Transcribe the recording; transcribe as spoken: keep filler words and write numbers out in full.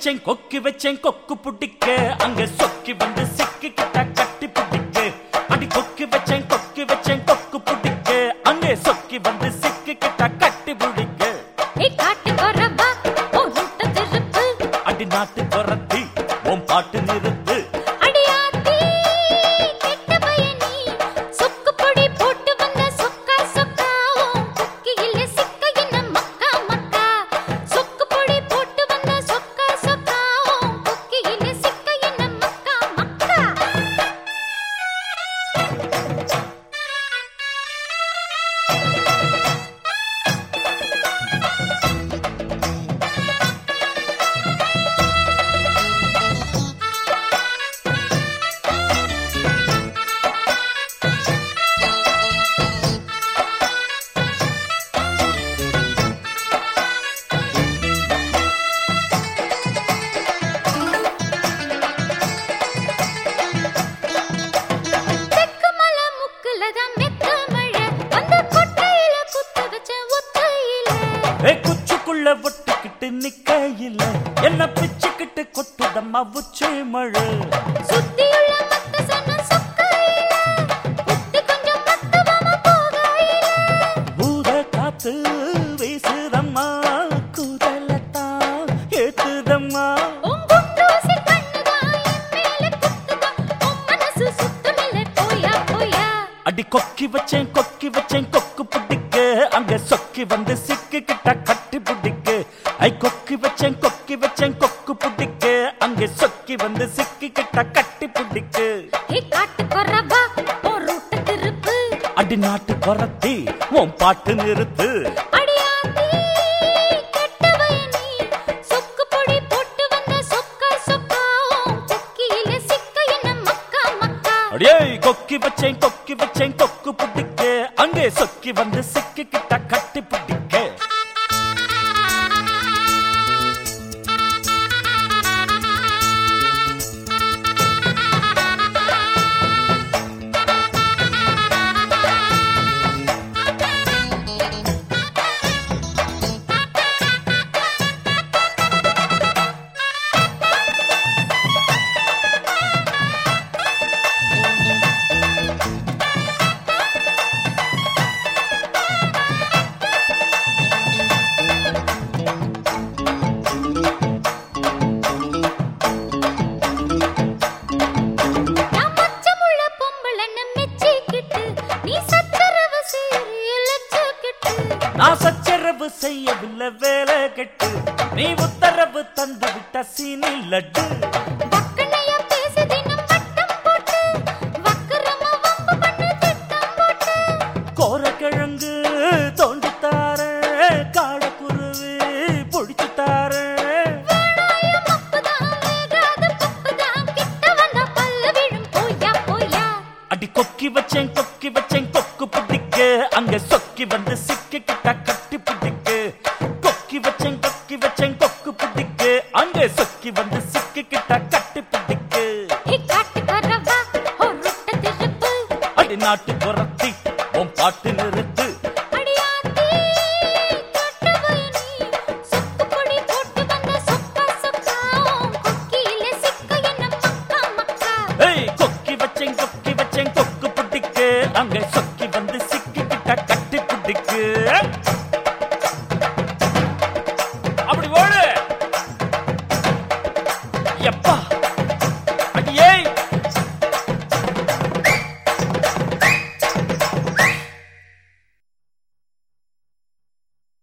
வச்சேன் கொக்கி வச்சேன் கொக்கு புடிக்க அங்க சொக்கி வந்து சிக்கி கிட்ட கட்டி புடிக்க அடி கொக்கி வச்சேன் கொக்கி வச்சேன் கொக்கு புடிக்க அங்க சொக்கி வந்து சிக்கி கிட்ட கட்டி புடிக்க ஏய் காட்டு கொரவா ஓ ரூட்ட திருப்பு அடி நாட்டு கொரத்தி உன் பாட்டு நிறுத்து அடி ஆத்தி கெட்ட பயனி சொக்கு பொடி போட்டு வந்த சொக்கா சொக்கா ஓ கொக்கியிலே சிக்க என்ன மக்கா மக்கா சொக்கு பொடி போட்டு வந்த சொக்கா சொக்கா ஓ கொக்கியிலே சிக்க என்ன மக்கா மக்கா குச்சுக்குள்ள ஒட்டுக்கிட்டு நிக்கையில என்ன பிச்சுக்கிட்டு கொட்டுதம்மா உச்சி மழை சுத்தியுள்ள மத்த சொன்ன சொக்கையில புத்தி கொஞ்சம் மத்தவமா போகையில பூத காத்து வீசுதம்மா கூதலத்தான் ஏத்துதம்மா உங்குண்டூசி கண்ணுதான் என் மேல குத்துதா உன் மனசு சுத்தமில்லை போயா போயா அடி கொக்கி வச்சேன் கொக்கி வச்சேன் கொக்கு புடிக்க அங்க சொக்கி வந்து சிக்கி கிட்ட கட்டி புடிக்க ஐ கொக்கி வச்சேன் கொக்கி வச்சேன் கொக்கு புடிக்க அங்க சொக்கி வந்து சிக்கி கிட்ட கட்டி புடிக்க ஏய் காட்டு கொரவா ஓ ரூட்ட திருப்பு அடி நாட்டு கொரத்தி உன் பாட்டு நிறுத்து அடி ஆத்தி கெட்ட பயனி சொக்கு பொடி போட்டு வந்த சொக்கா சொக்கா ஓ கொக்கியிலே சிக்க என்ன மக்கா மக்கா அடியே கொக்கி வச்சேன் கொக்கி வச்சேன் கொக்கு புடிக்க அங்கே சொக்கி வந்து சிக்கி கிட்ட கட்டி புடிக்க நான் மச்சமுள்ள பொம்பளன்னு மெச்சிக்கிட்டு நீ சச்சரவு செய்ய லட்சக்கிட்டு நான் சச்சரவு செய்யவில்லை வேலை கெட்டு நீ உத்தரவு தந்து விட்ட சீனி லட்டு வக்கனையா பேசி தினம் வட்டம் போட்டு வக்கரமா வம்பு பண்ணு திட்டம் போட்டு கோரக்கிழங்கு தோண்டித்தார காடக்குருவி பொடிச்சுத்தார வேணாய மப்புதான் வேகாத பப்புதான் கிட்ட வந்தா பல்ல விழும் போயா போயா அடி கொக்கி வச்சேன் கொக்கி வச்சேன் கொக்கு புடிக்க அங்க சொக்கி வந்து சிக்கி கிட்ட கட்டி புடிக்க கொக்கி வச்சேன் கொக்கி வச்சேன் கொக்கு புடிக்க அங்க சொக்கி வந்து சிக்கி கிட்ட கட்டி புடிக்க ஏய் காட்டு கொரவா ஓ ரூட்ட திருப்பு அடி நாட்டு குரத்தி உன் பாட்டு நிறுத்து